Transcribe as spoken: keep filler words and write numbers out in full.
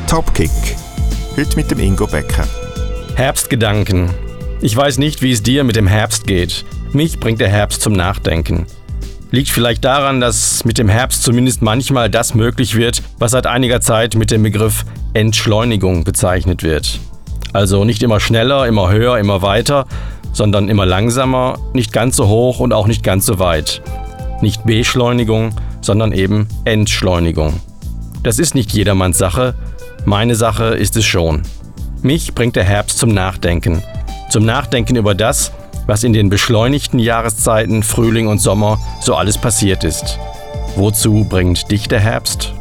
Topkick. Heute mit dem Ingo Becker. Herbstgedanken. Ich weiß nicht, wie es dir mit dem Herbst geht. Mich bringt der Herbst zum Nachdenken. Liegt vielleicht daran, dass mit dem Herbst zumindest manchmal das möglich wird, was seit einiger Zeit mit dem Begriff Entschleunigung bezeichnet wird. Also nicht immer schneller, immer höher, immer weiter, sondern immer langsamer, nicht ganz so hoch und auch nicht ganz so weit. Nicht Beschleunigung, sondern eben Entschleunigung. Das ist nicht jedermanns Sache, meine Sache ist es schon. Mich bringt der Herbst zum Nachdenken. Zum Nachdenken über das, was in den beschleunigten Jahreszeiten Frühling und Sommer so alles passiert ist. Wozu bringt dich der Herbst?